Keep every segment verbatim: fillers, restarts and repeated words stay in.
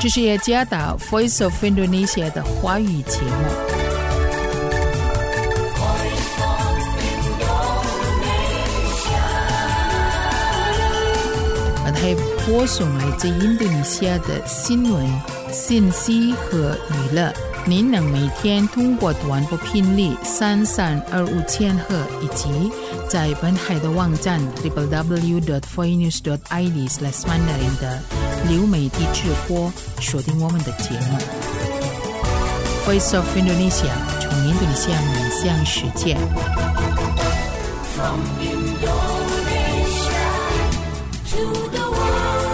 这是耶加达 Voice of Indonesia 的华语节目。而它播送来自印度尼西亚的新闻、信息和娱乐。您能每天通过短波频率三三二五千赫，以及在本海的网站 double-u double-u double-u dot voinews dot i d slash mandarin 的流媒体直播锁定我们的节目。Voice of Indonesia 从印度尼西亚面向世界。From Indonesia to the world.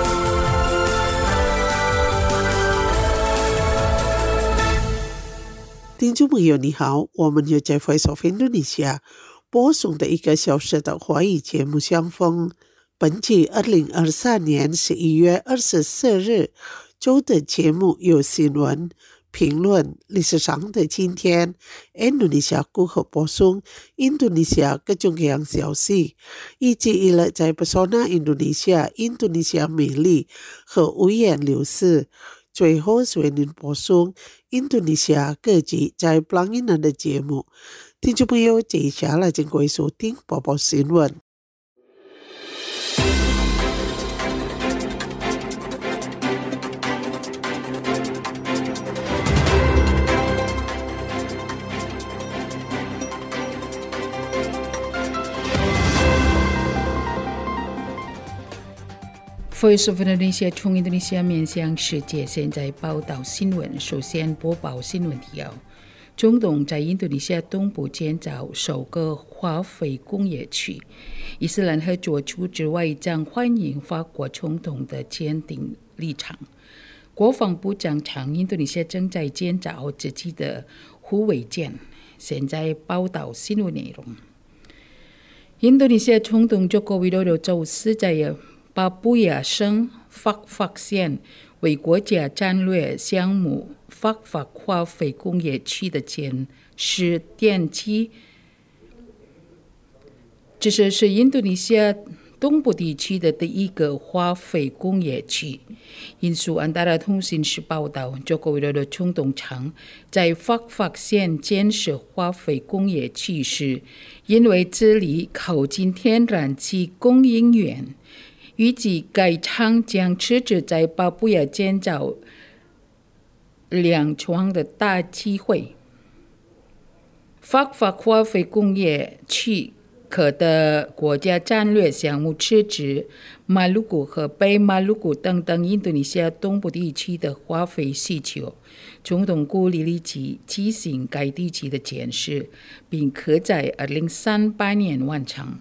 听众朋友你好，我们又在 Voice of Indonesia 播送的一个小时的华语节目相逢。本期二零二三年十一月二十四日周的节目有新闻、评论、历史上的今天、印度尼西亚如何播送印度尼西亚各种各样消息，以及一了在 Pesona Indonesia 印度尼西亚美丽和五颜六色。最后是为您播送印度尼西亚各级在 Pelanginan 的节目。听众朋友，接下来请各位收听播报新闻。 Voice of Indonesia 从印度尼西亚面向世界，现在报道新闻。首先播报新闻提要：中东在印度尼西亚东部建造首个化肥工业区。伊斯兰合作组织外长欢迎法国总统的坚定立场。国防部长称，印度尼西亚正在建造自己的护卫舰。现在报道新闻内容：印度尼西亚总统Joko Widodo周四在巴布亚省法法县为国家战略项目法法化肥工业区的建设奠基。这是是印度尼西亚东部地区的第一个化肥工业区。引述安达拉通讯社报道，Joko Widodo总统称，在法法县建设化肥工业区时，因为这里靠近天然气供应源。预计该厂将持续在巴布亚建造两幢的大机会。法法化肥工业区可的国家战略项目是指马鲁古和北马鲁古等等印度尼西亚东部地区的化肥需求。总统鼓励立即进行该地区的建设，并可在二零三八年完成。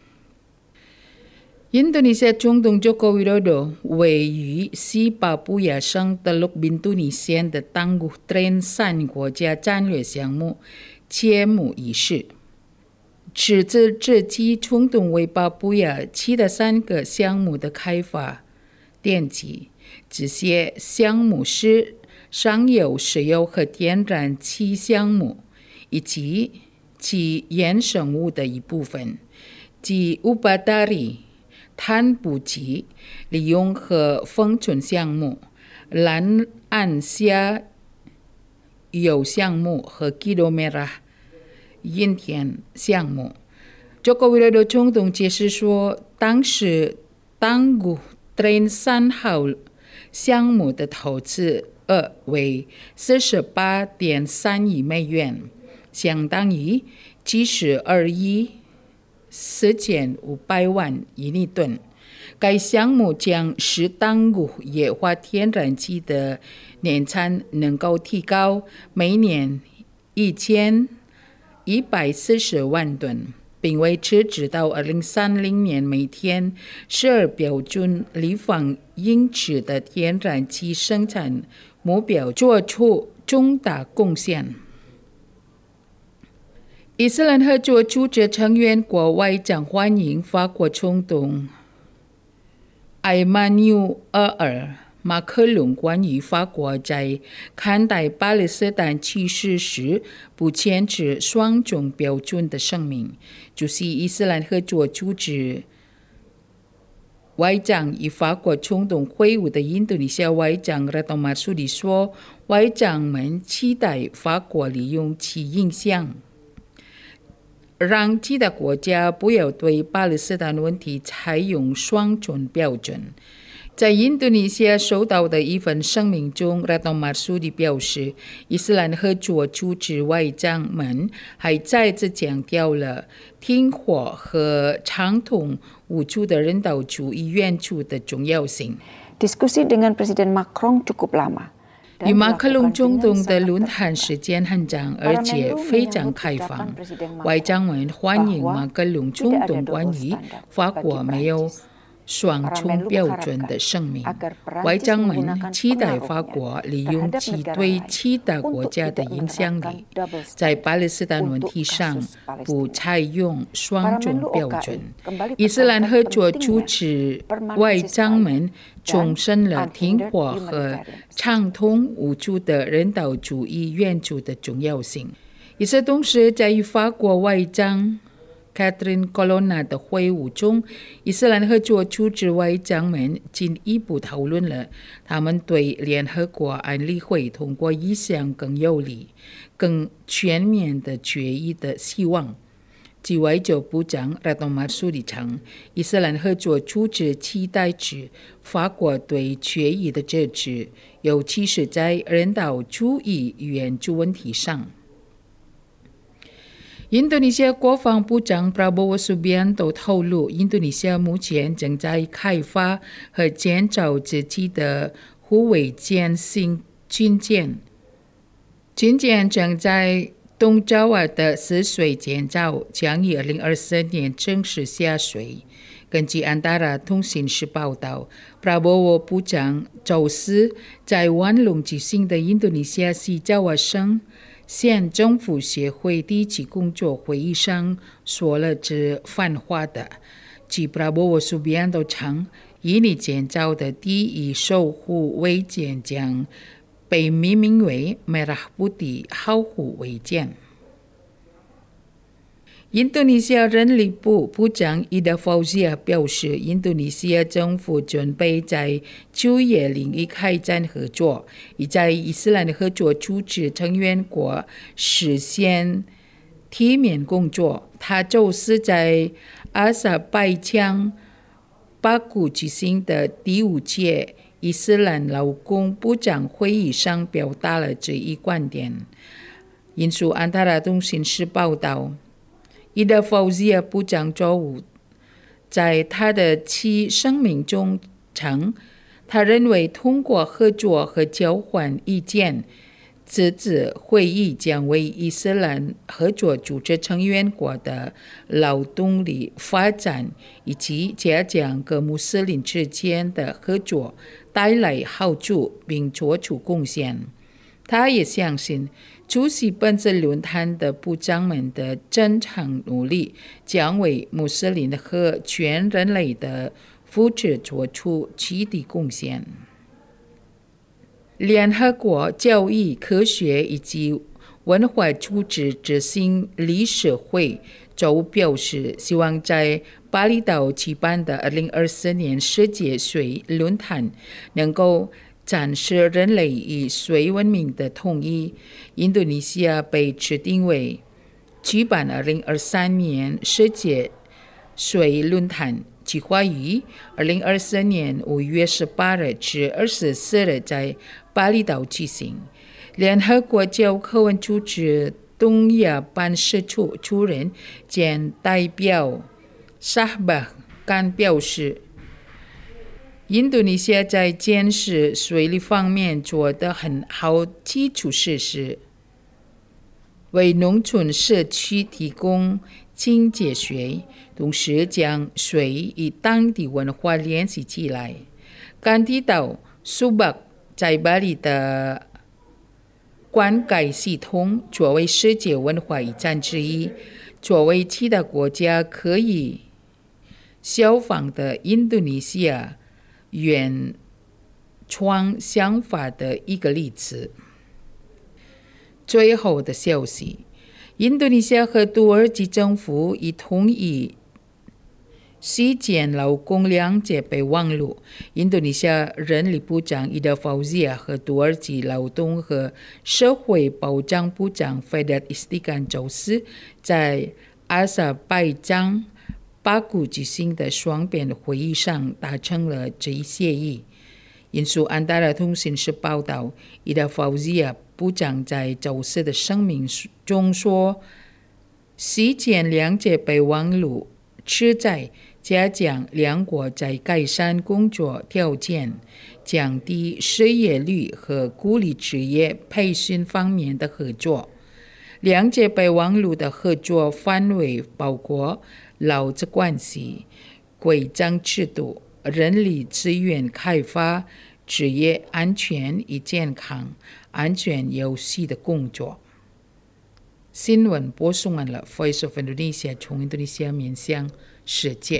印度尼西亚总统Joko Widodo位于西巴布亚省的Teluk Bintuni县的Tangguh Tren San国家战略项目揭幕仪式。此次这期总统为巴布亚其他三个项目的开发奠基。这些项目是上游石油和天然气项目，以及其衍生物的一部分，即Upadari碳捕集、利用和封存项目、蓝岸下游项目和 Kilomera 盐田项目。Joko Widodo总统解释说，当时Tangguh Tren San号项目的投资额为四十八点三亿美元，相当于七十二亿四千五百万伊尼吨。该项目将使Tangguh液化天然气的年产能够提高每年一千一百四十万吨，并为持直到二零三零年每天十二标准立方英尺的天然气生产目标做出重大贡献。伊斯兰合作组织成员国外长欢迎法国总统埃曼纽尔马克龙关于法国在看待巴勒斯坦歧视时不坚持双重标准的声明。主席伊斯兰合作组织外长与法国冲动会晤的印度尼西亚外长Retno Marsudi说，外长们期待法国利用其影响，让其他国家不要对巴勒斯坦问题采用双重标准。在印度尼西亚收到的一份声明中，Retno Marsudi表示，伊斯兰合作组织外长们还再次强调了停火和畅通无阻的人道主义援助的重要性。 Diskusi dengan Presiden Macron cukup lama。 与马克龙总统的论坛时间很长，而且非常开放。外长们欢迎马克龙总统关于法国没有双重标准的声明。外长们期待法国利用其对其他国家的影响力，在巴勒斯坦问题上不采用双重标准。伊斯兰合作组织外长们重申了停火和畅通无阻的人道主义援助的重要性。与此同时，在与法国外长Catherine Colonna 的会晤中，伊斯兰合作组织外长们进一步讨论了他们对联合国安理会通过一项更有力、更全面的决议的希望。据外交部长Retno Marsudi称，伊斯兰合作组织期待着法国对决议的支持，尤其是在人道主义援助问题上。印度尼西亚国防部长 Prabowo Subianto 透露，印度尼西亚目前正在开发和建造自己的护卫舰型军舰，军舰正在东爪哇的泗水建造，将于二零二四年正式下水。根据安达拉通讯社报道， Prabowo 部长周四在万隆举行的印度尼西亚西爪哇省县政府协会第一期工作会议上说了这番话的。据 Prabowo Subianto 称，印尼建造的第一艘护卫舰将被命名为 Merah Putih 好护卫舰。印度尼西亚人力部部长 Ida Fauzia 表示，印度尼西亚政府准备在就业领域开展合作，以在伊斯兰合作组织成员国实现体面工作。他周四在阿萨拜疆巴古举行的第五届伊斯兰劳工部长会议上表达了这一观点。引述安达拉通讯社报道，伊德法西亚部长周五在他的其声明中称，他认为通过合作和交换意见，这次会议将为伊斯兰合作组织成员国的劳动力发展以及加强各穆斯林之间的合作带来好处，并做出贡献。他也相信，出席本次论坛的部长们的真诚努力将为穆斯林和全人类的福祉做出积极贡献。联合国教育、科学以及文化组织执行理事会周表示，希望在巴厘岛举办的二零二四年世界水论坛能够展示人类与水文明的统一。印度尼西亚被指定为举办二零二三年世界水论坛，计划于二零二四年五月十八日至二十四日在巴厘岛举行。联合国教科文组织东亚办事处主任兼代表沙巴干表示，印度尼西亚在建设水利方面做得很好，基础设施为农村社区提供清洁水，同时将水与当地文化联系起来。干地岛苏巴在巴黎的灌溉系统作为世界文化遗产之一，作为其他国家可以效仿的印度尼西亚原创想法的一个例子。最后的消息，印度尼西亚和土耳其政府已同意事件劳工两界备忘录，印度尼西亚人力部长伊达法乌西亚和土耳其劳动和社会保障部长费达伊斯蒂干周四在阿塞拜疆巴古举行的双边会议上达成了这一协议。引述安达拉通讯社报道，伊达法乌西亚部长在周四的声明中说，事件两界备忘录旨在加强两国在改善工作条件、降低失业率和鼓励职业培训方面的合作。两界备忘录的合作范围包括劳资关系、规章制度、人力资源开发、职业安全与健康、安全有序的工作。新闻播送完了 Voice of Indonesia 从印度尼西亚面向世界。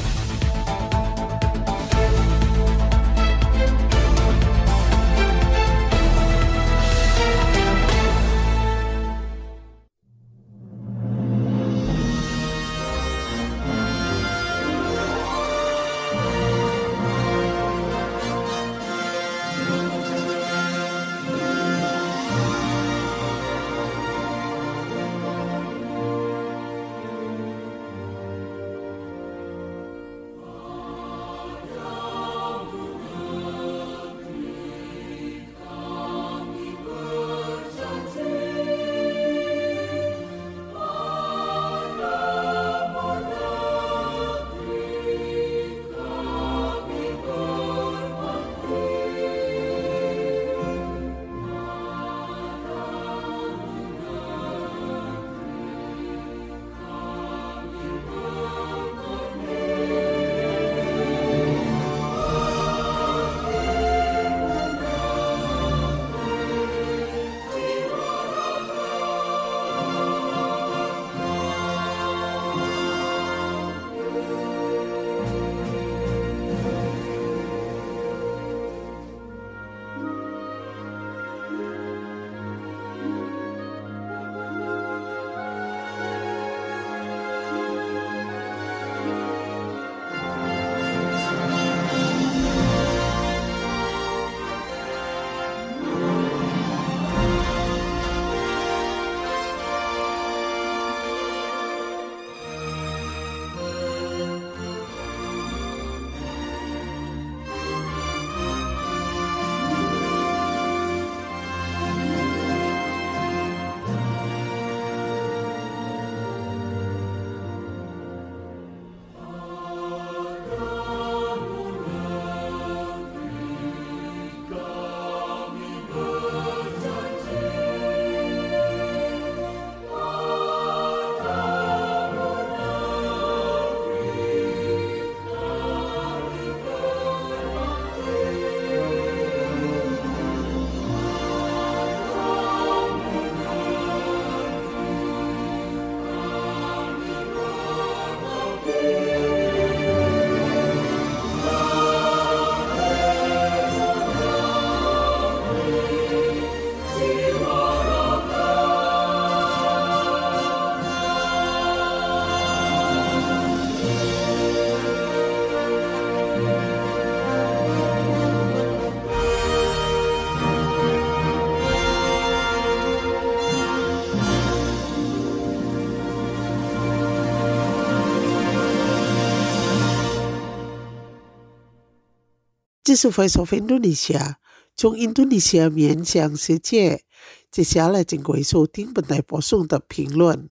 这是 Voice of Indonesia 从印度尼西亚面向世界。接下来请各位收听本台播送的评论。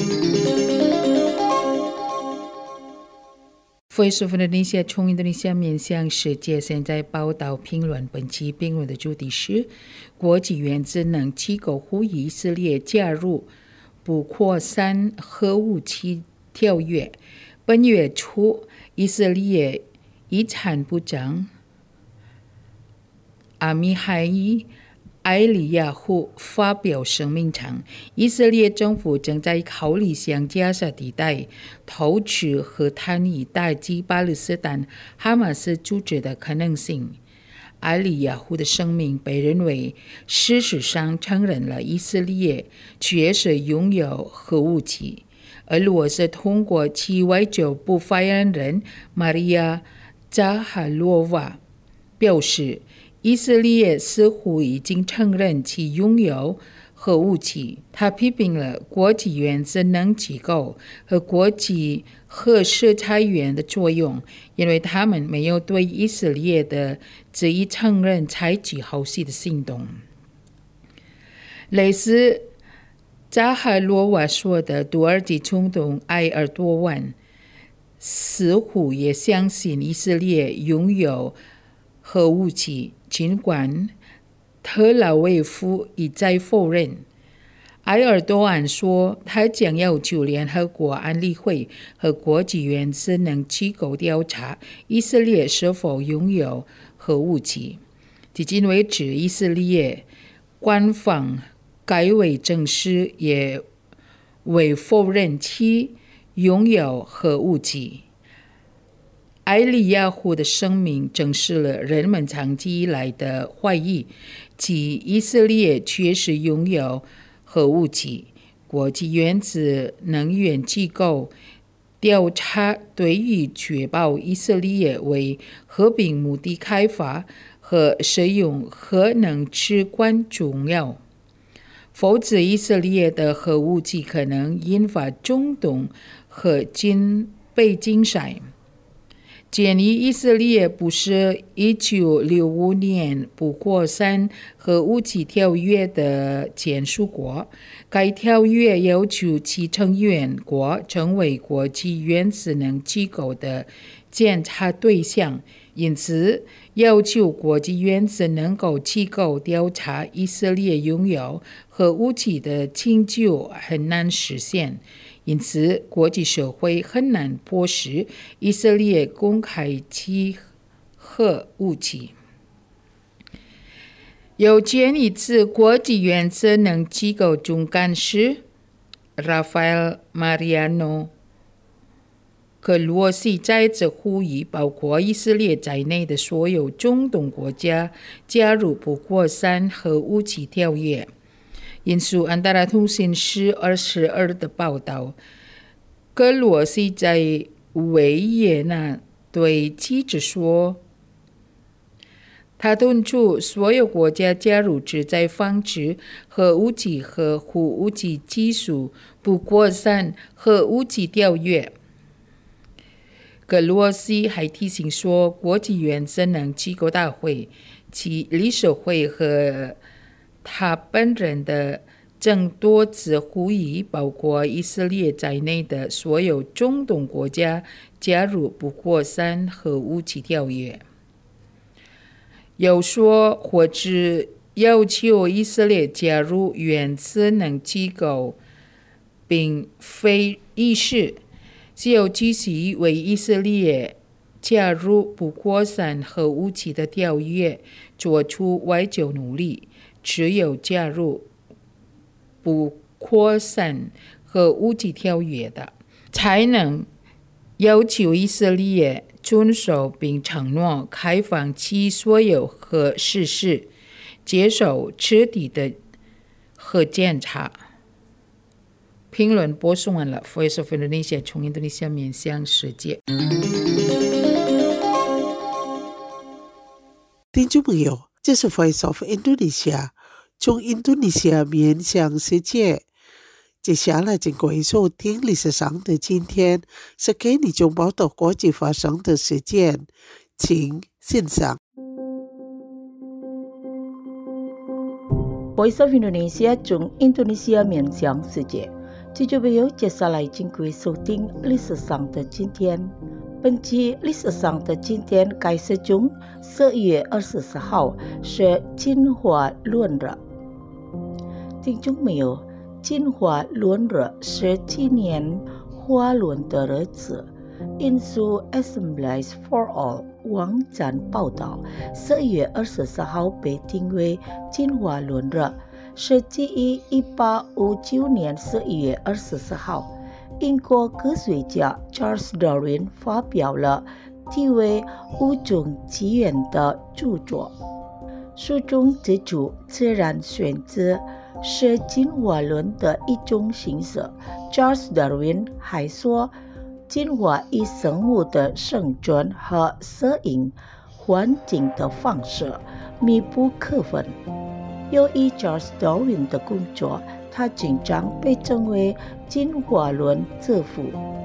Voice of Indonesia 从印度尼西亚面向世界，现在报道评论。本期评论的主题是：国际原子能机构呼吁以色列加入不扩散核武器条约。本月初，以色列遗产部长阿米海伊·埃里亚胡发表声明称，以色列政府正在考虑向加沙地带投掷核弹以打击巴勒斯坦哈马斯组织的可能性。埃里亚胡的声明被认为事实上承认了以色列确实拥有核武器， 而罗斯通过其外交部发言人玛利亚·扎哈罗娃表示，以色列似乎已经承认其拥有核武器。他批评了国际原子能机构和国际核试查员的作用，因为他们没有对以色列的这一承认采取后续的行动。类似扎哈罗娃说的土耳其总统埃尔多万似乎也相信以色列拥有核武器，尽管特拉维夫一再否认。埃尔多安说，他将要求联合国安理会和国际原子能机构调查以色列是否拥有核武器。至今为止，以色列官方该未证实也未否认其拥有核武器。埃利亚胡的声明证实了人们长期以来的怀疑，即以色列确实拥有核武器。国际原子能源机构调查对于确保以色列为和平目的开发和使用核能至关重要，否则以色列的核武器可能引发中东和金被竞赛。鉴于以色列不是一九六五年不扩散核武器条约的签署国，该条约要求其成员国成为国际原子能机构的检查对象，因此要求国际原子能机构调查以色列拥有核武器的请求很难实现。因此，国际社会很难迫使以色列公开其核武器。有鉴于此，国际原子能机构总干事 Rafael Mariano 克罗西再次呼吁包括以色列在内的所有中东国家加入不扩散核武器条约。引述安达拉通讯社二十二的报道，格罗西在维也纳对记者说，他敦促所有国家加入旨在防止核武器和核武器技术不扩散核武器条约。格罗西还提醒说，国际原子能机构大会、其理事会和他本人的正多次呼吁包括以色列在内的所有中东国家加入不扩散核武器条约。又说，或者要求以色列加入原子能机构并非易事，只有继续为以色列加入不扩散核武器的条约做出外交努力。只有加入不扩散核武器条约的，才能要求以色列遵守并承诺开放其所有核设施，接受彻底的核检查。评论播送完了 Voice of Indonesia 从印度尼西亚面向世界。 听众朋友，这是 Voice of Indonesia 从印度尼西亚面向世界。接下来请各位收听历史上的今天，是给你中报道国际发生的事件，请欣赏。 Voice of Indonesia 从印度尼西亚面向世界。听众朋友，接下来请各位收听历史上的今天。本期历史上的今天开始中十一月二十四号是进化论日。听众朋友，进化论日是纪念华伦的日子。引述 Assemblies for All 网站报道，十一月二十四号被定为进化论日，是基于一八五九年十一月二十四号，英国科学家 Charles Darwin 发表了题为《物种起源》的著作。书中指出，自然选择是进化论的一种形式。Charles Darwin 还说，进化以生物的生存和适应环境的方式密不可分。由于 Charles Darwin 的工作，他经常被称为进化论之父。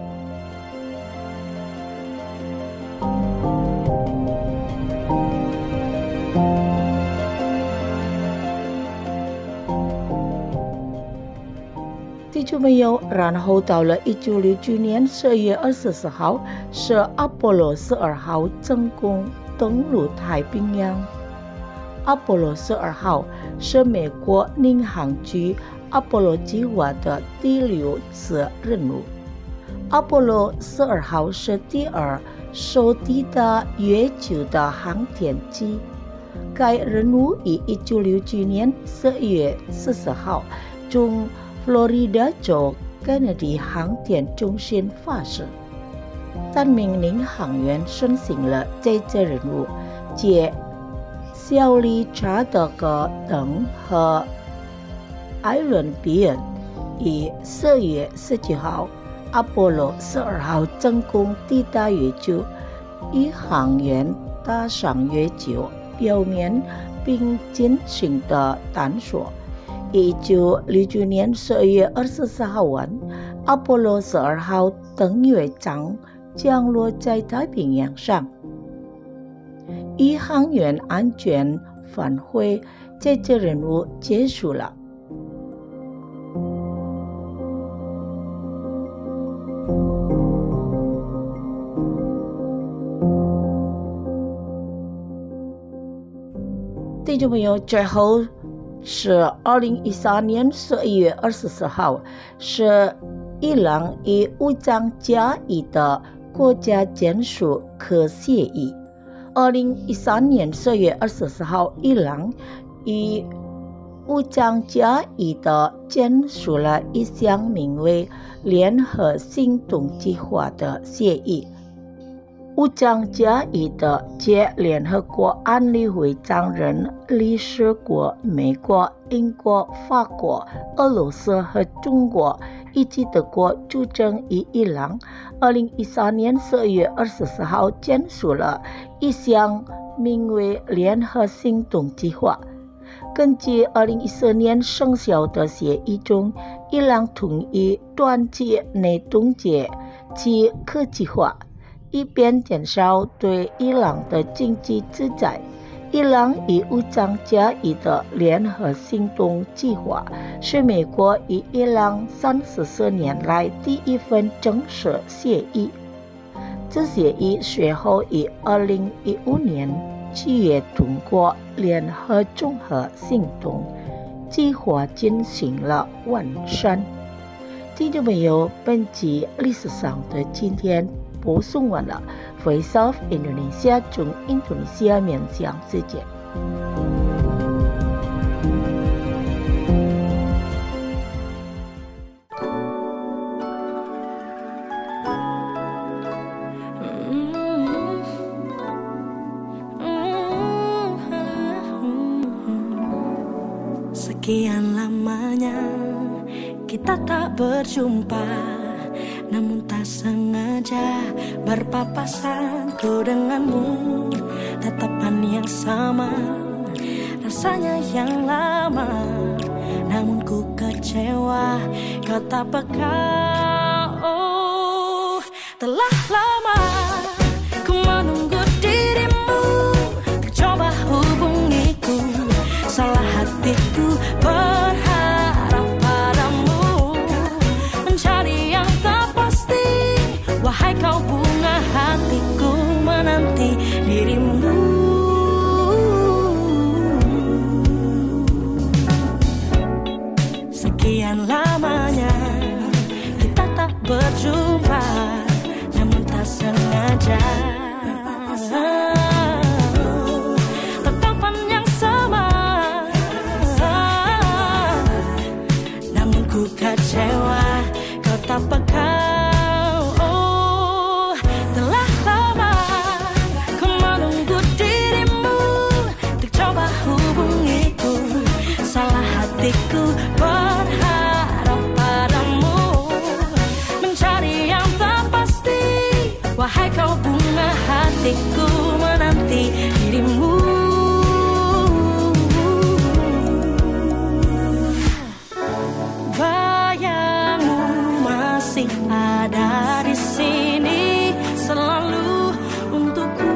听众朋友，然后到了一九六九年十二月二十四号，是阿波罗十二号成功登陆太平洋。阿波罗十二号是美国领航局阿波罗计划的第六次任务。阿波罗十二号是第二艘抵达月球的航天器。该任务于一九六九年十二月十四号从佛罗里达州甘乃迪航天中心发射。三名领航员顺行了这次任务，即小理查德戈登和艾伦比恩。于十二月十九号，阿波罗十二号成功抵达月球，宇航员踏上月球表面并进行的探索。一九六九年十二月二十四号晚，阿波罗十二号登月舱降落在太平洋上。宇航员安全返回，这次任务结束了。听众朋友，最后是二零一三年十二月二十四号，是伊朗与武装加以的国家签署核协议。二零一三年十二月二十四号，伊朗与武装加以的签署了一项名为联合行动计划的协议。武装加以的接联合国安理会常任理事国美国、英国、法国、俄罗斯和中国以及德国驻政于伊朗。二零一三年十二月二十四号签署了一项名为联合行动计划。根据二零一四年生效的协议中，伊朗同意短期内冻结其核计划，以便减少对伊朗的经济制裁。伊朗与武装加以的联合行动计划是美国与伊朗三十四年来第一份正式协议。这协议随后于二零一五年七月通过联合综合行动计划进行了完善。听众朋友，本集历史上的今天播送完了。 Voice of Indonesia 从印度尼西亚面向世界。 Sekian lamanya kita tak berjumpa, namun tak sengaja berpapasanku denganmu. Tatapan yang sama, rasanya yang lama, namun ku kecewa kau tak peka. Oh, telah lama ku menunggu dirimu, ku coba hubungiku, salah hatiku berharap padamu, mencari yang tak pasti. Wahai kau bunga hatiku, menanti dirimu. Sekian lamanya kita tak berjumpa, namun tak Wahai kau bunga hatiku menanti dirimu. Bayangmu masih ada di sini selalu untukku.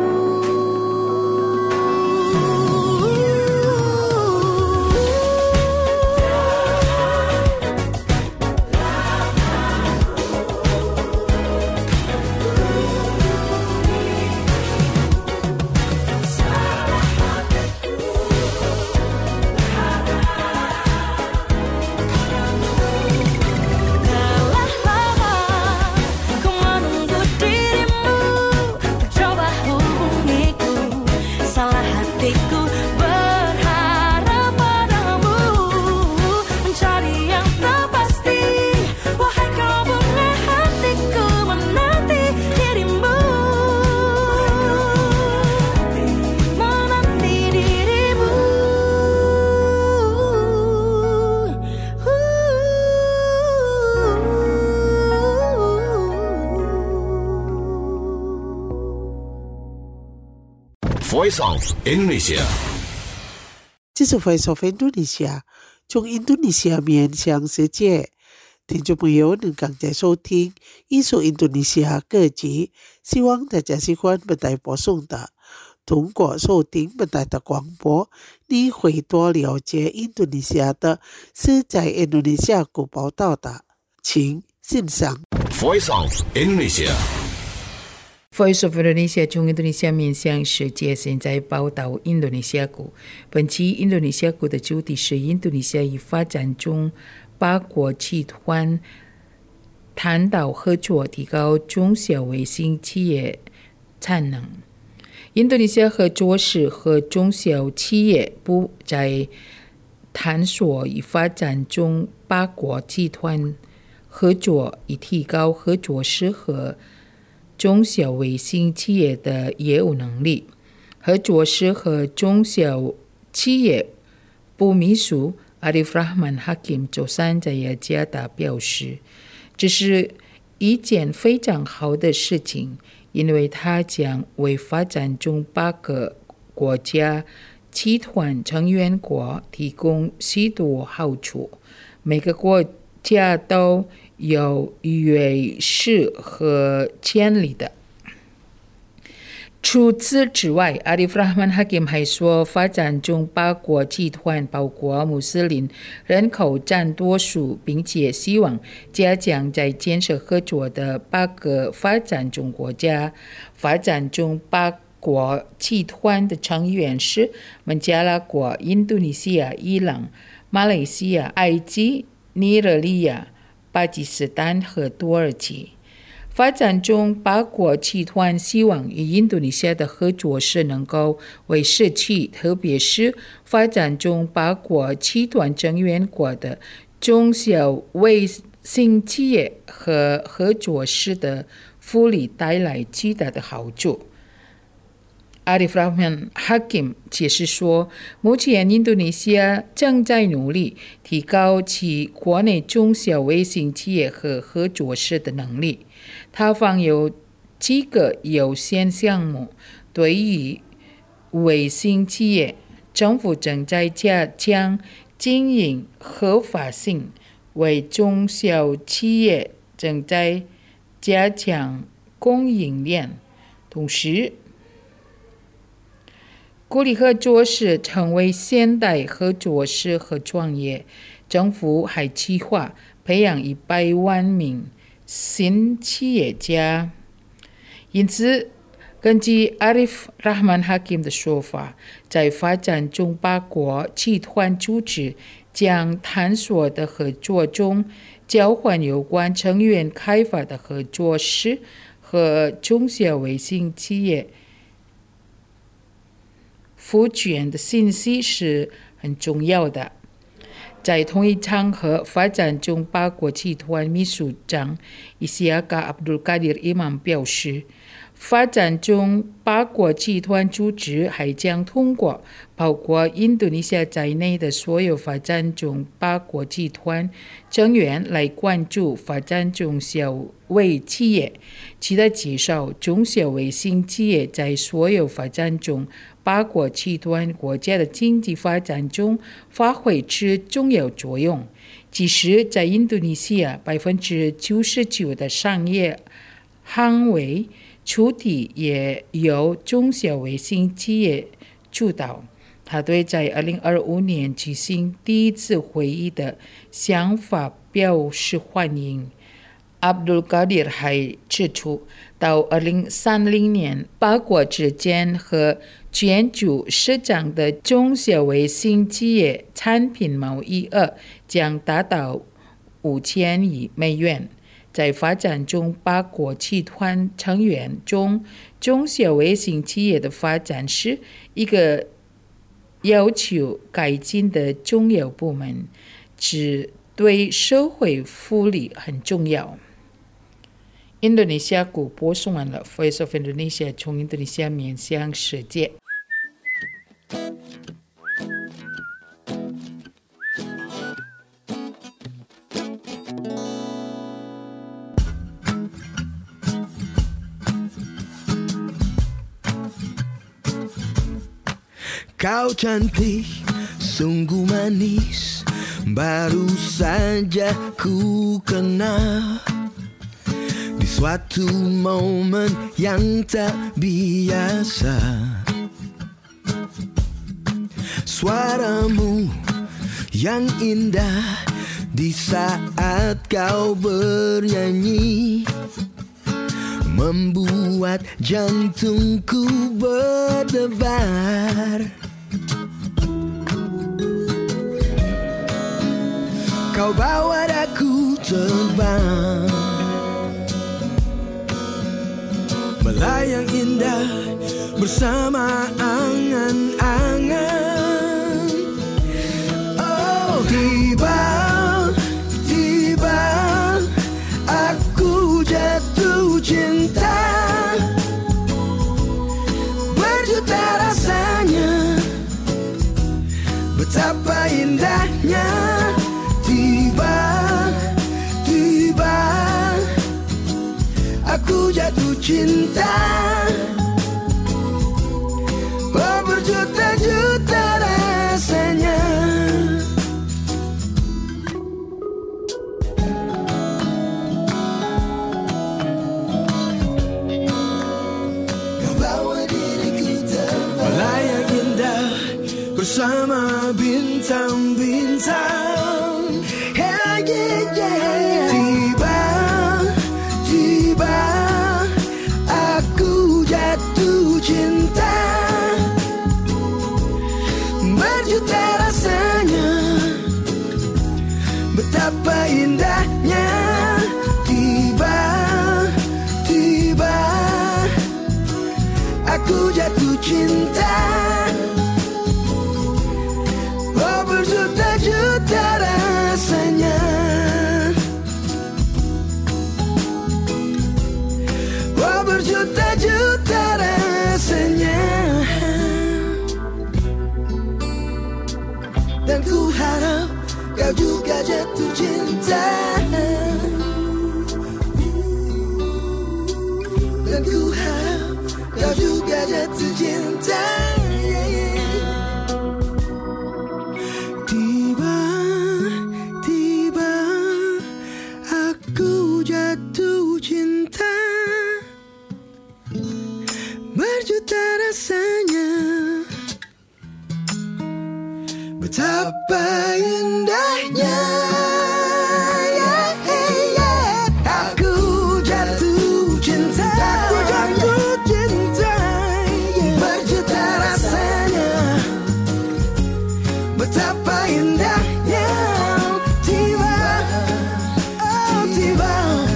Voice of Indonesia， 这是 Voice of Indonesia， 从印度尼西亚面向世界。听众朋友能刚才收听艺术印度尼西亚各集，希望大家喜欢本台播送的。通过收听本台的广播，你会多了解印度尼西亚的是在印度尼西亚国报道的，请欣赏。 Voice of Indonesia。Voice of Indonesia 从印度尼西亚面向世界，现在报道印度尼西亚国。本期印度尼西亚国的主题是印度尼西亚已发展中八国集团谈到合作，提高中小微型企业产能。印度尼西亚合作社和中小企业部在探索已发展中八国集团合作，以提高合作社和中小微型企业的业务能力。合作社和中小企业部秘书 Arif Rahman Hakim 周三在雅加达表示，这是一件非常好的事情，因为它将为发展中八个国家集团成员国提供许多好处。每个国家都有优势和潜力的。除此之外，阿里夫拉曼哈金还说，发展中八国集团包括穆斯林人口占多数，并且希望加强在建设合作的八个发展中国家。发展中八国集团的成员是孟加拉国、印度尼西亚、伊朗、马来西亚、埃及、尼日利亚、巴基斯坦和土耳其。发展中八国集团希望与印度尼西亚的合作是能够为社区，特别是发展中八国集团成员国的中小微型企业和合作社的福利带来巨大的好处。Arif Rahman Hakim 解释说，目前印度尼西亚正在努力提高其国内中小微型企业和合作社的能力。他方有几个优先项目。对于微型企业，政府正在加强经营合法性；为中小企业正在加强供应链，同时鼓励合作社成为现代合作社和创业。政府还计划培养一百万名新企业家。因此，根据 Arif Rahman Hakim 的说法，在发展中八国集团组织将探索的合作中，交换有关成员开发的合作社和中小微型企业复权的信息是很重要的。在同一场合，发展中八国集团秘书长伊西亚卡阿卜杜卡迪尔伊曼表示， 发展中八国集团组织还将通过包括印度尼西亚在内的所有发展中八国集团成员来关注发展中小微企业，期待介绍中小微型企业在所有发展中八国集团国家的经济发展中发挥出重要作用。即使在印度尼西亚，百分之九十九的商业行为主体也由中小微型企业主导。他对在二零二五年举行第一次会议的想法表示欢迎。Abdul Qadir 还指出，到二零三零年，八国之间和全球市场的中小微型企业产品贸易额将达到五千亿美元。在发展中八国集团成员中，中小微型企业的发展是一个要求改进的重要部门，这对社会福利很重要。印度尼西亚股播送完了 Voice of Indonesia 从印度尼西亚面向世界。 Kau cantik, sungguh manis, baru saja ku kenal. Di suatu momen yang tak biasa, suaramu yang indah di saat kau bernyanyi membuat jantungku berdebar. Kau bawa aku terbang, melayang indah bersama angan-angan. Oh, tiba, tiba aku jatuh cinta. Berjuta rasanya, betapa indahnya. Tiba, tiba aku jatuh cinta. Oh, berjuta-juta rasanya. Kau bawa diriku terbang, melayang indah bersama bintang-bintang. Yeah, yeah, yeah. Tiba, tiba aku jatuh cinta. Berjuta rasanya, betapa indahnya. Tiba, tiba aku jatuh cinta. Oh, berjuta-juta rasanya. Oh, berjuta-juta rasanya. Dan ku harap kau juga jatuh cinta. Dan ku harap kau juga jatuh cinta. Tiba, tiba aku jatuh cinta. Berjuta rasanya, betapa indahnya. Yeah, yeah. Aku jatuh cinta. Aku jatuh cinta. Yeah. Berjuta rasanya, betapa indahnya. Tiba, oh tiba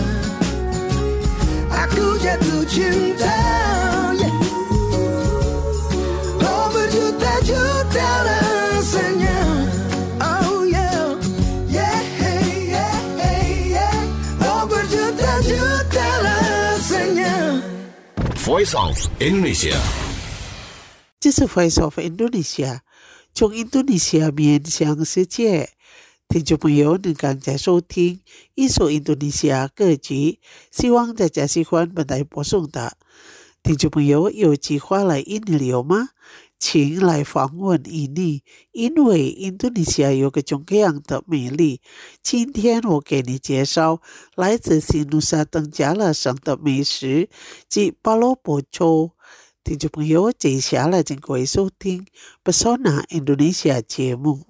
aku jatuh cinta. Yeah. Oh, berjuta-juta rasanya. Oh yeah, yeah, yeah, yeah. Oh, berjuta-juta rasanya. Voice of Indonesia。 这是 Voice of Indonesia， 从印度尼西亚面向世界。听众朋友，您刚才收听一首印度尼西亚歌曲，希望大家喜欢本台播送的。听众朋友，有计划来印尼旅游吗？请来访问印尼，因为印度尼西亚有个种样的美丽。今天我给你介绍来自西努沙登加拉省的美食及巴罗波州。听众朋友，接下来请各位收听 Pesona Indonesia 节目。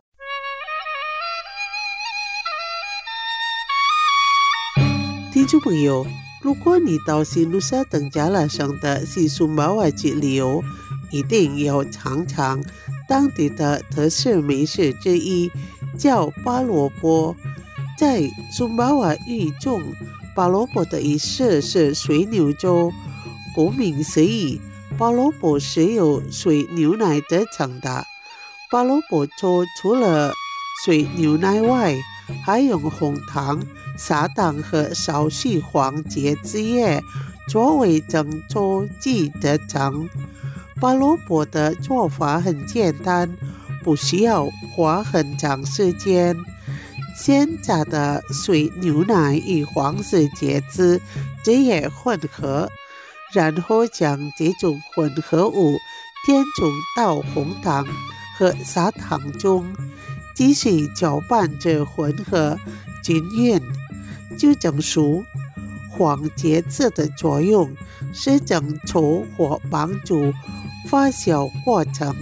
听众朋友，如果你到西努沙登加拉省的西苏马瓦去旅游，一定要尝尝当地的特色美食之一，叫巴罗波。在苏马瓦语中，巴罗波的意思是水牛粥。顾名思义，巴罗波是由水牛奶得成的。巴罗波粥除了水牛奶外，还用红糖、砂糖和少许黄芥汁液作为蒸粥剂得成。巴罗波的做法很简单，不需要花很长时间。先炸的水牛奶与黄色芥汁汁液混合，然后将这种混合物填充到红糖和砂糖中，继续搅拌着混合均匀，就蒸熟。黄芥汁的作用是蒸稠或帮助发酵过程。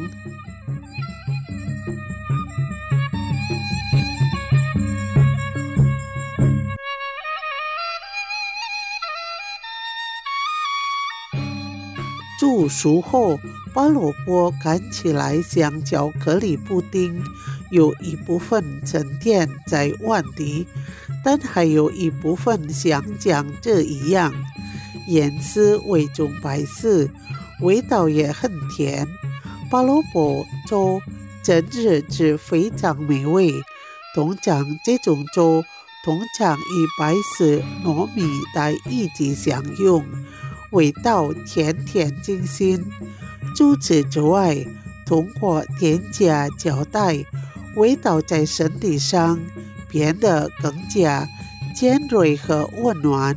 煮熟后，巴罗波看起来像巧克力布丁，有一部分沉淀在碗底，但还有一部分像酱汁一样，颜色为中白色，味道也很甜。巴罗波粥整日是非常美味，通常这种粥通常与白色糯米在一起享用，味道甜甜清新。除此之外，通过添加胶带，味道在身体上变得更加尖锐和温暖。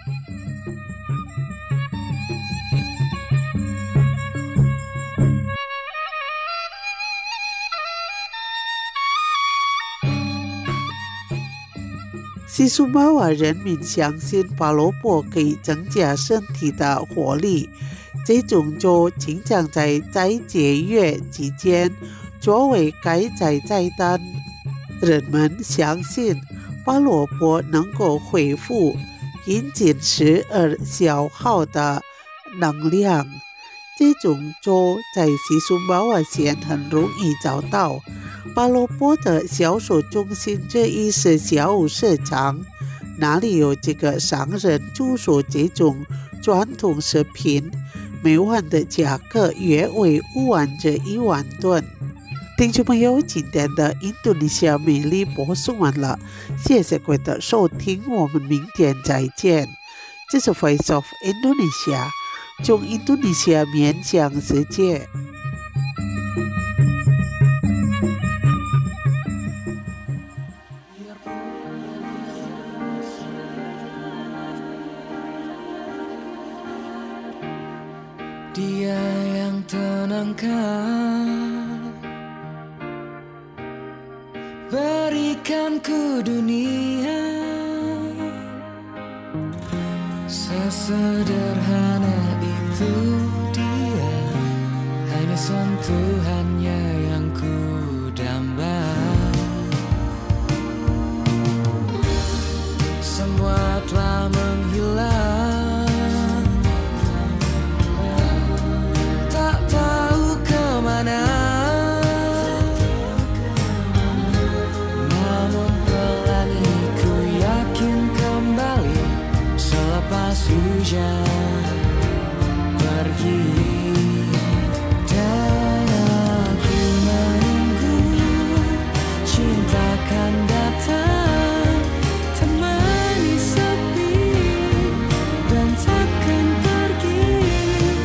西苏马瓦人民相信巴罗波可以增加身体的活力，这种粥经常在斋戒月期间作为开斋菜单。人们相信巴罗波能够恢复因进食而消耗的能量。这种粥在西苏马瓦县很容易找到。巴罗波的销售中心之一是小五市场，哪里有这个商人出售这种传统食品，每碗的价格约为五万至一万吨。听众朋友，今天的印度尼西亚美丽播送完了，谢谢各位的收听，我们明天再见。这是 Voice of Indonesia， 从印度尼西亚面向世界。 Dia yang tenangkan, berikan ku dunia sesederhana itu dia, hanya sentuhannya yang ku damba. Semua telah menghilang, namun pelangiku yakin kembali selepas hujan pergi, dan aku menunggu cinta kan datang temani sepi dan takkan pergi.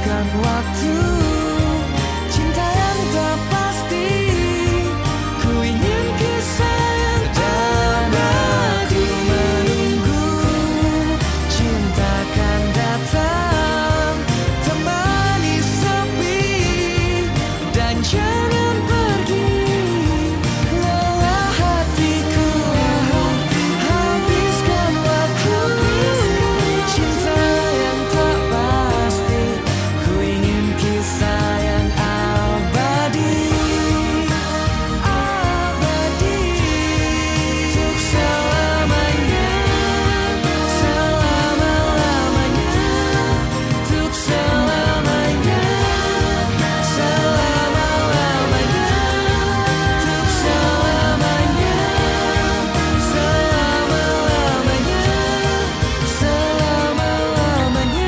habiskan waktu cinta yang tak pasti. Ku ingin kisah yang dan aku menunggu cinta akan datang temani sepi dan jangan pergi. Lelah hatiku habiskan waktu cinta yang tak pasti. Ku ingin kisah yang abadi, abadi untuk selamanya, selama-lamanya, untuk selamanya, selama-lamanya, untuk selamanya, selama-lamanya, selama-lamanya.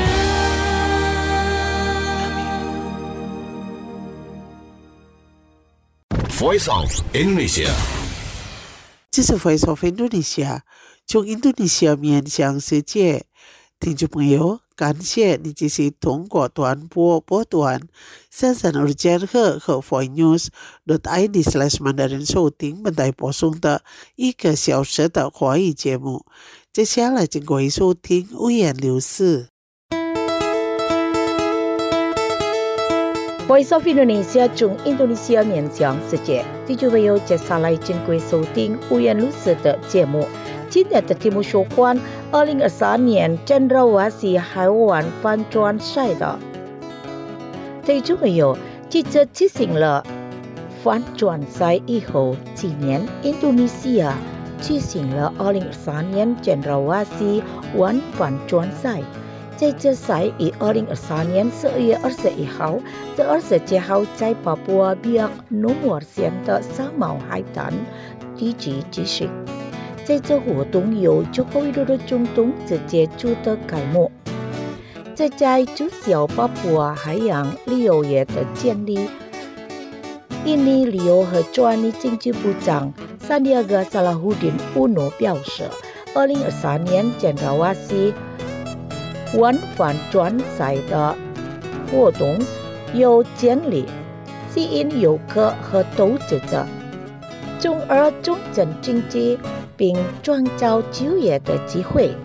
Voice of Indonesia. 这是 Voice of Indonesia 从印度尼西亚面向世界。听众朋友，感谢你继续通过短波波段三三二千赫和 voice news dot i d slash mandarin 收听本台播送的一个小时的华语节目。接下来请各位收听五言六事。 Voice of Indonesia 从印度尼西亚面向世界，听众朋友，接下来请各位收听五言六事的节目。今天的题目有关二零二三年 Cendrawasih 海湾帆船赛的。听众朋友，记者进行了帆船赛以后，今年印度尼西亚举行了二零二三年 Cendrawasih 湾帆船赛。在这赛以二零二三年十二月二十一号至二十七号在巴布亚比亚努莫尔县的沙毛海滩地区举行。在这活动由中国委托的总统直接主的开幕。这在注销巴布亚海洋旅游业的建立，印尼旅游和专利经济部长萨迪亚格萨拉胡丁乌诺表示，二零二三年 Cendrawasih 湾帆船赛的活动有建立吸引游客和投资者，从而重振经济并创造就业的机会。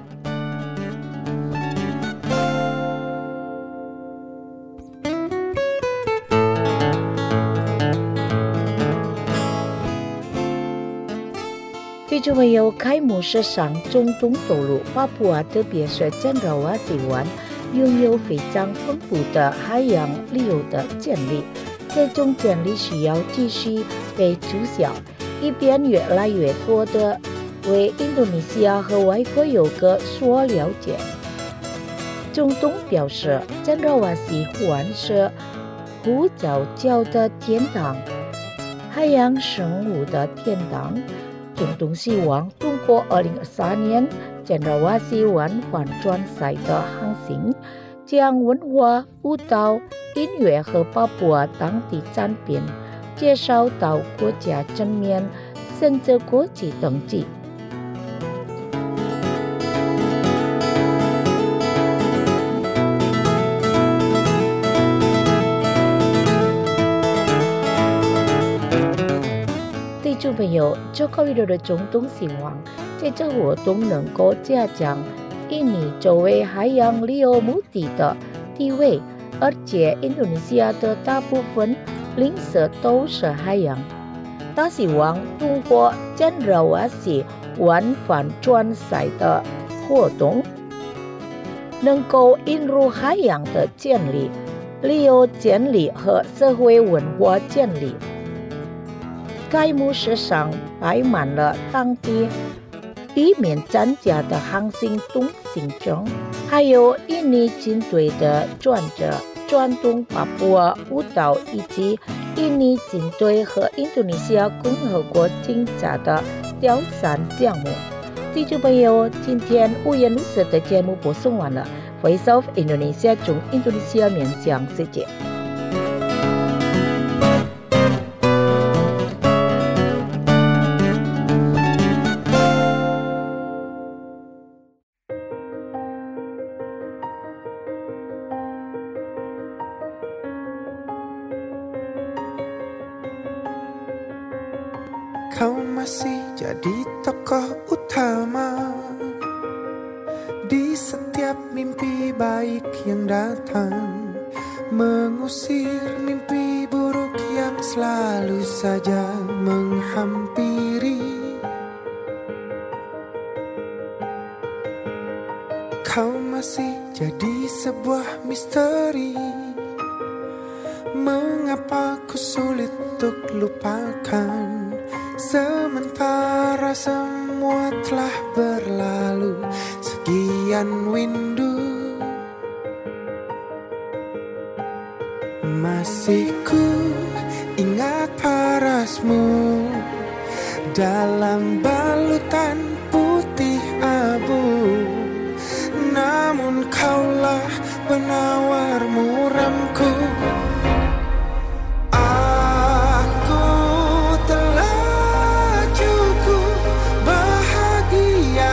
听众朋友，开幕式上，总统透露，巴布亚特别是 Cendrawasih 湾拥有非常丰富的海洋旅游的潜力，这种潜力需要继续被注销，以便越来越多的为印度尼西亚和外国游客所了解。总统表示 ，Cendrawasih 湾是胡椒礁的天堂，海洋生物的天堂。总统希望通过二零二三年 Cendrawasih 湾帆船赛的航行，将文化、舞蹈、音乐和巴布亚当地产品介绍到国家层面，甚至国际等级。听众朋友，中国委托的总统希望在这活动能够加强印尼作为海洋旅游目的的地位，而且印度尼西亚的大部分邻舍都是海洋。他希望通过 Cendrawasih 湾帆船赛的活动，能够引入海洋的建立、旅游建立和社会文化建立。开幕式上摆满了当地一面参加的航行通行证，还有印尼军队的转着传统巴布亚舞蹈，以及印尼军队和印度尼西亚共和国警察的雕山项目。听众朋友，今天五言六事的节目播送完了。Voice of Indonesia 从印度尼西亚面向世界。 Kau masih jadi tokoh utama di setiap mimpi baik yang datang, mengusir mimpi buruk yang selalu saja menghampiri. Kau masih jadi sebuah misteri, mengapa ku sulit untuk lupakan, sementara semua telah berlalu sekian windu. Masih ku ingat parasmu dalam balutan putih abu, namun kaulah penawar muramku. Aku telah cukup bahagia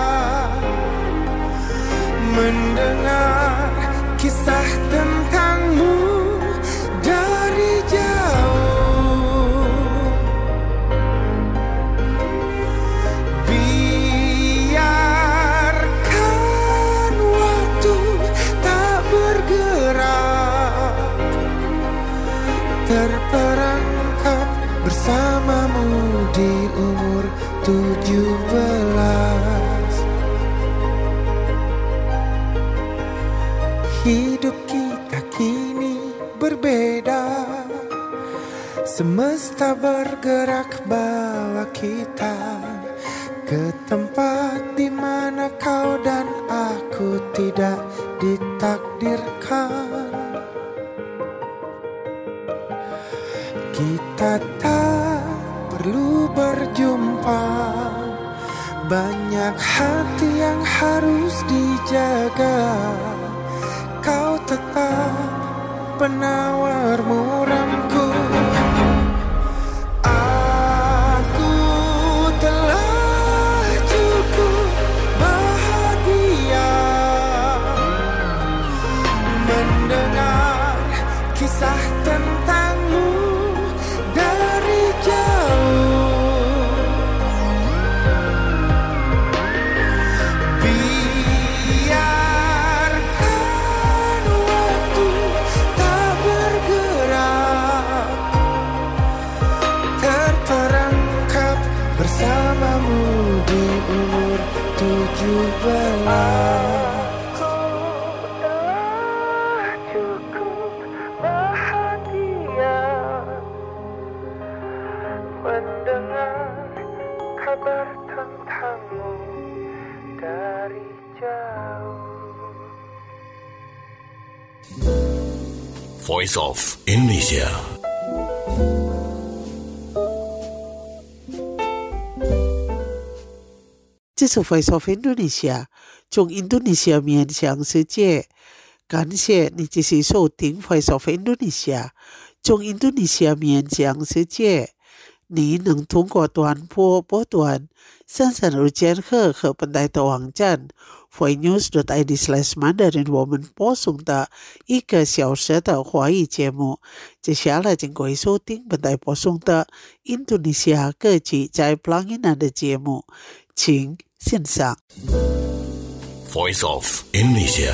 mendengar kisah tentangmu dari jauh. Biarkan waktu tak bergerak, terperangkap bersamamu di umur tujuh belas. Hidup kita kini berbeda, semesta bergerak bawa kita ke tempat di mana kau dan aku tidak ditakdirkan. Kita tak perlu berjumpa, banyak hati yang harus dijaga. Kau tetap penawar muramku. Aku telah cukup bahagia mendengar kisah tentangmu dari jauh. Biarkan waktu tak bergerak, terperangkap bersamamu di umur tujuh belas. Cukup bahagia mendengar kabar tentangmu dari jauh. Voice of Indonesia. 这是 Voice of Indonesia 从印度尼西亚面向世界。感谢你继续收听 Voice of Indonesia 从印度尼西亚面向世界。你能通过短波波段三三二千赫和本台的网站 voicenews dot i d slash mandarin 我们播送的一个小时的华语节目。接下来请各位收听本台播送的印度尼西亚各级在 Pelanginan 的节目，请欣赏。 Voice of Indonesia.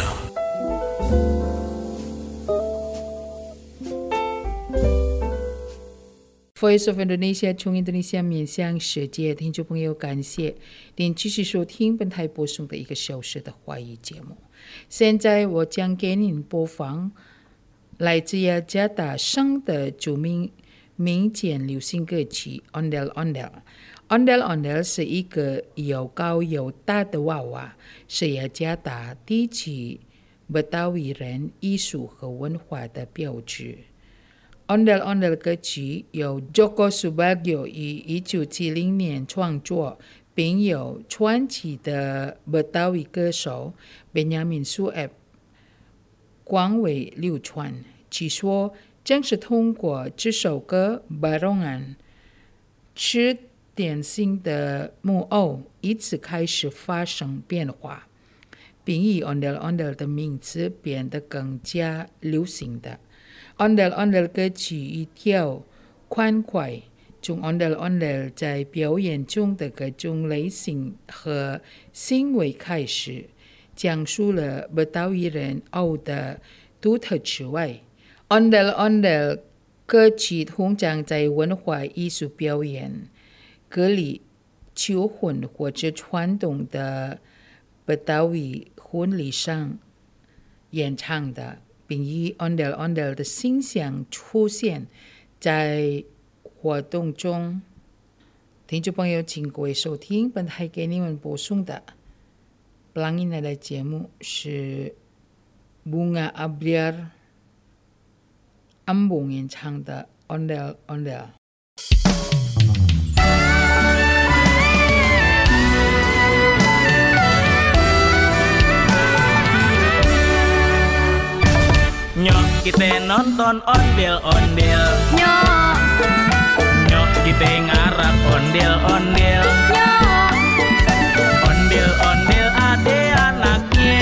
Voice of Indonesia 从印度尼西亚面向世界，听众朋友，感谢您继续收听本台播送的一个小时的华语节目。现在我将给您播放来自雅加达省的著名民间流行歌曲《Ondel Ondel》。Ondel Ondel 是一个又高又大的娃娃，是雅加达地区Betawi人艺术和文化的标志。Ondel Ondel 歌曲由 Joko Subagio 于一九七零年创作，并由传奇的 Betawi 歌手 Benyamin Sueb 广为流传。据说正是通过这首歌 Barongan 吃点心的木偶以此开始发生变化，并以 Ondel Ondel 的名字变得更加流行的。Ondel Ondel 歌曲一条欢快中 ondel-ondel 在表演中的各种类型和行为开始，讲述了 Betawi 人偶的独特之外。ondel-ondel 歌曲通常在文化艺术表演、歌礼、求婚或者传统的 Betawi 婚礼上演唱的，并以 ondel-ondel 的形象出现在活动中。听众朋友，请各位收听本台给你们播送的 Pelangi Nada 节目是 Bunga Abriar Ambung 演唱的 ondel-ondel。 Nyok kita nonton ondel-ondel. Nyok, Nyok kita ngarap ondel-ondel. nyok, Ondel-ondel ade anaknya.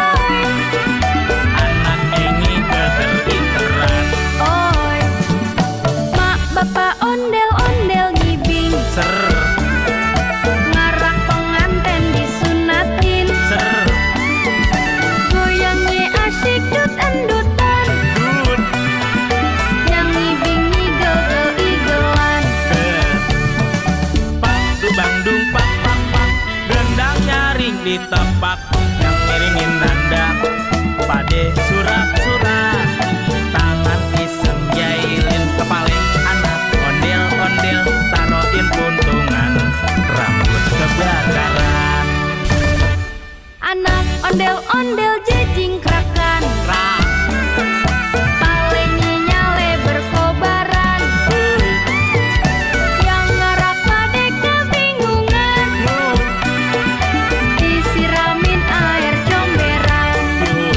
Anak ini keter-iteran. oi. Mak bapak ondel-ondel ngibing, Ser, ngarak penganten disunatin, ser, goyangnya asyik dut endutan, dut, yang ngibing ngigel-igelan. eh. Pak du bangdung pak pak pak. Gendang nyaring di tempat yang miringin dandak. Pade surat-surat. Tangan iseng jailin kepaleng anak. Ondel-ondel taroin puntungan. Rambut kebakaran. Anak ondel-ondel jejingkrakan, Rak, palenya nyale berkobaran, yang ngarap pade kebingungan, nur, disiramin air comberan. nur.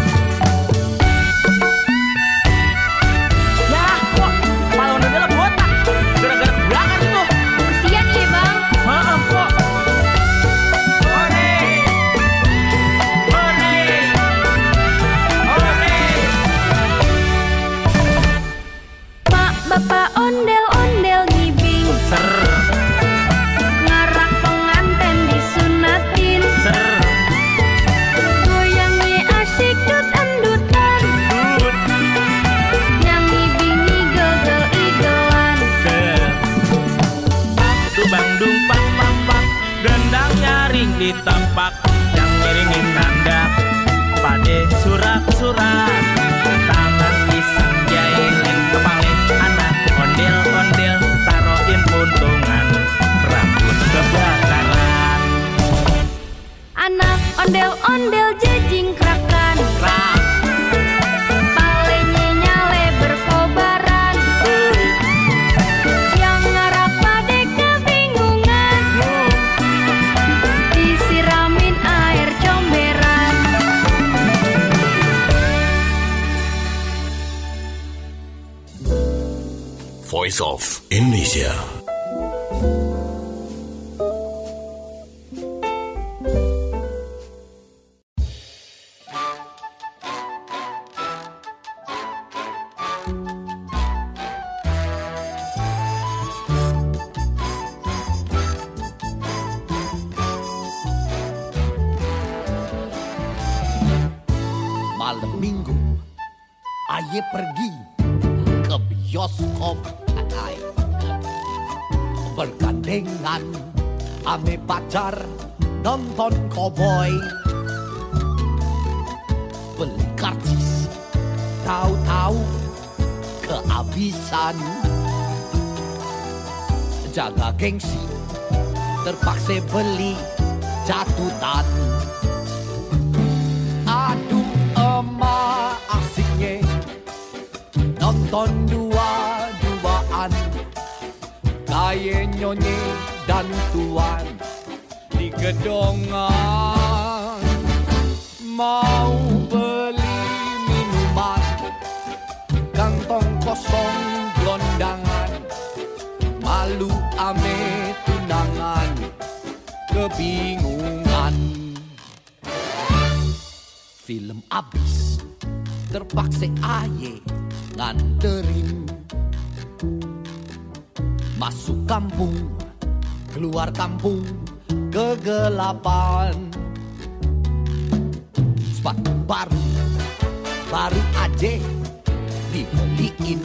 Yah, kok palon adalah botak. Gara-gara belakang itu. Kesian ya bang, Maaf kok. Ore, ore, ore. mak bapak ondel-ondel ngibing, Ser, ngarak penganten disunatin, ser, goyangnya asyik dut endutan, dut, yang ngibing ngigel-igelan. ke. Pak du bangdung pak pak pak. Gendang nyaring di tempat yang miringin nandak. Pade surat-surat. Tangan iseng jailin kepaleng anak. Ondel-ondel taroin puntungan. Rambut kebakaran. Anak ondel-ondel jejingkrakan, Rak, palenya nyale berkobaran, yang ngarap pade kebingungan, nur, disiramin air comberan. Voice of Indonesia. Malam minggu Aye pergi ke bioskop Ay. Bergandengan ame pacar nonton cowboy. Beli karcis tahu-tahu kehabisan. Jaga gengsi terpaksa beli jatutan. Aduh emak asiknya nonton dua-duaan, kayak nyonyi dan tuan di gedongan. Mau beli minuman, kantong kosong gelondangan, malu ame tunangan, kebingungan. Film abis, terpaksa aye nganterin. Masuk kampung, keluar kampung, kegelapan. Sepatu baru, baru aja dibeliin.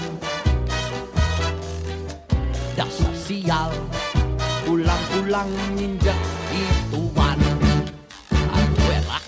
Dasar sial, pulang-pulang nginjek ituan. Aduh elah.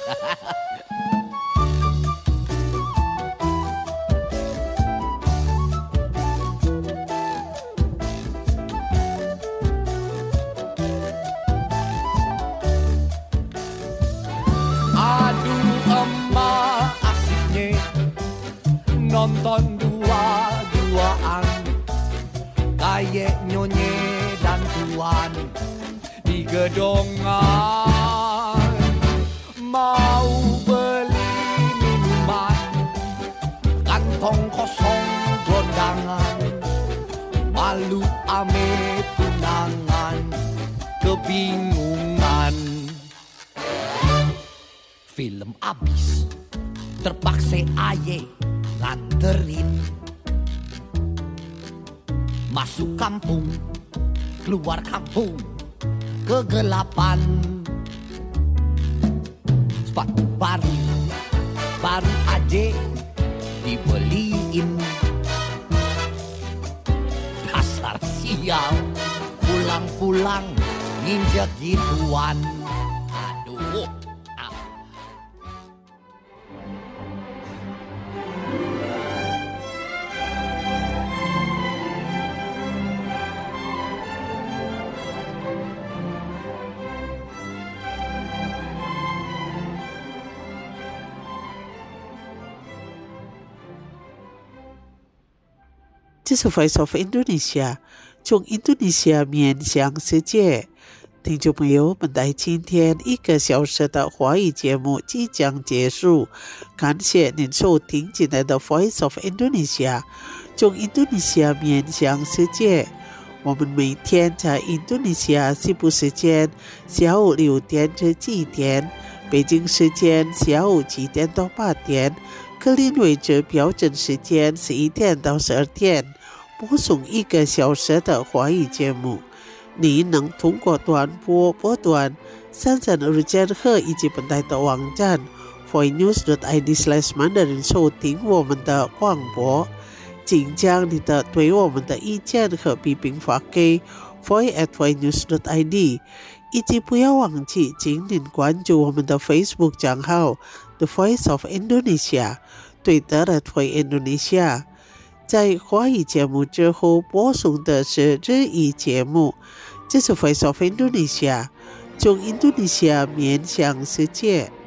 Nonton dua-duaan kayak nyonye dan tuan di gedongan. Mau beli minuman, kantong kosong gondangan. Malu ame tunangan, kebingungan. Film abis, terpaksa aye nganterin. Masuk kampung, keluar kampung, kegelapan. Sepatu baru, baru aja dibeliin. Dasar sial, pulang-pulang nginjek gituan. Aduh. 这是 Voice of Indonesia， 从印度尼西亚面向世界。听众朋友，本台今天一个小时的华语节目即将结束，感谢您收听今天的 Voice of Indonesia， 从印度尼西亚面向世界。我们每天在印度尼西亚西部时间下午六点至七点，北京时间下午七点到八点，格林威治标准时间十一点到十二点，播送一个小时的华语节目。你能通过短波波段、三三日间和以及本台的网站 voicenews dot i d slash mandarin 收听我们的广播。请将你的对我们的意见和批评发给 voice at voicenews dot i d， 以及不要忘记请您关注我们的 Facebook 账号 The Voice of Indonesia， Twitter at Voice Indonesia。在华语节目之后播送的是日语节目，这是 Voice of Indonesia， 从印度尼西亚面向世界。